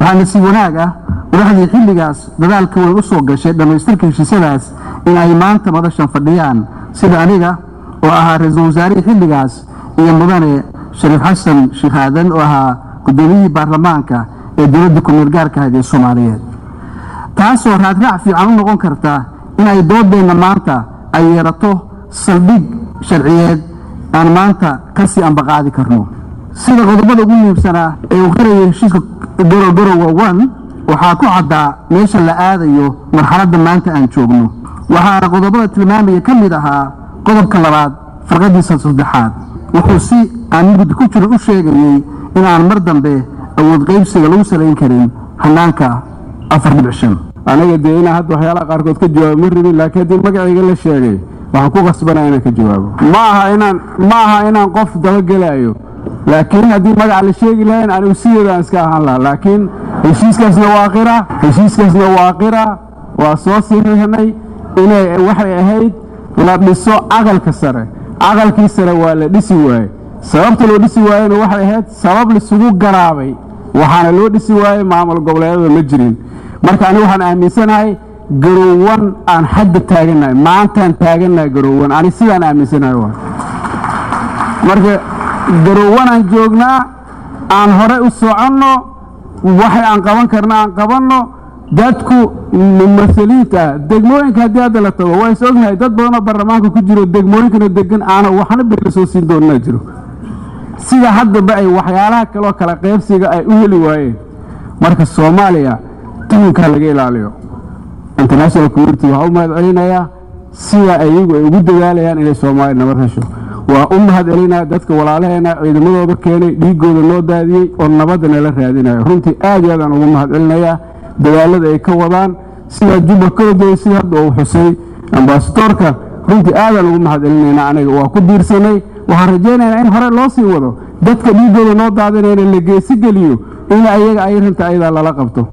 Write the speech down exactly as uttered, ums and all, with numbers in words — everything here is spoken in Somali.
waxaana si wanaag ah madaxdii xilligaas dadaalka way u soo gashay dhamaystirka heshiisyadaas in ay maanta madashan fadhiyaan sida aniga oo ahaa ra'iisul wasaarihii xilligaas iyo mudane Shariif Xasan Sheekh Aadan oo ahaa gudoomiyihii baarlamaanka ee dowladda ku meel gaarka ah ee Soomaaliyeed taasoo raadraac fiican u noqon karta in ay doodeena maanta ay yeelato saldhig sharciyeed aan maanta ka sii ambaqaadi karno sida qodobada ugu muhiimsanaa ee uu qariyay heshiiska Gorogoro one waxaa ku caddaa meesha la aadayo marxaladda maanta aan joogno waxaana qodobada tilmaamaya ka mid ahaa qodobka labaad farqadiisa saddexaad wuxuu si aan muddo ku jiro u sheegayay in aan mar dambe awood qaybsiga lagu salayn karin hanaanka afar dhibic shan aniga dee inaan hadda waxyaalaha qaarkood ka jawaabo ma rabin laakiin haddii magacayga la sheegay waxaan ku qasbanaa inaan ka jawaabo ma aha inaan ma aha inaan qof dabagelayo laakiin haddii magaca la sheegi lahayn anigu sideedaan iska ahaan lahaa laakiin heshiiskaasna waa qira heshiiskaasna waa qira waa soo siirnay inay waxay ahayd la dhiso aqalka sare aqalkii sare waa la dhisi waayey sababta loo dhisi waayeyna waxay ahayd sabab lisugu garaabay waxaana loo dhisi waayey maamul goboleedyada ma jirin marka anigu waxaan aaminsanahay garoowan aan xagga taaganahay maantaan taaganahay garoowan ani sidaan aaminsanahay waa marka garoowan aan joognaa aan hore u soconno waxay aan qaban karna aan qabanno dadku mas'uuliyiinta degmooyinka haddii hadda la tago way soo ognahay dad badan oo baarlamaanka ku jiro degmooyinkana degan aana waxna bir soo siin doonaa jiro sida hadda ba ay waxyaalaha kale oo kala qaybsiga ay u heli waayeen marka Soomaaliya tunka laga ilaaliyo international community waxa uu mahadcelinayaa sida ayagu ay ugu dadaalayaan inay Soomaaliya nabad hesho waa u mahadcelinayaa dadka walaalaheena ciidamadooda keenay dhiigooda loo daadiyay oo nabadna la raadinayo runtii aad iyo aad aan ugu mahadcelinayaa dadaalada ay ka wadaan sida Juba Koodo sida hadda uu xusay ambassadorka runtii aad aan ugu mahadcelinaynaa aniga waa ku diirsanay waxaan rajaynaynaa in hore loo sii wado dadka dhiigooda loo daadinayna la geesi geliyo in ayaga ay runtii ayada lala qabto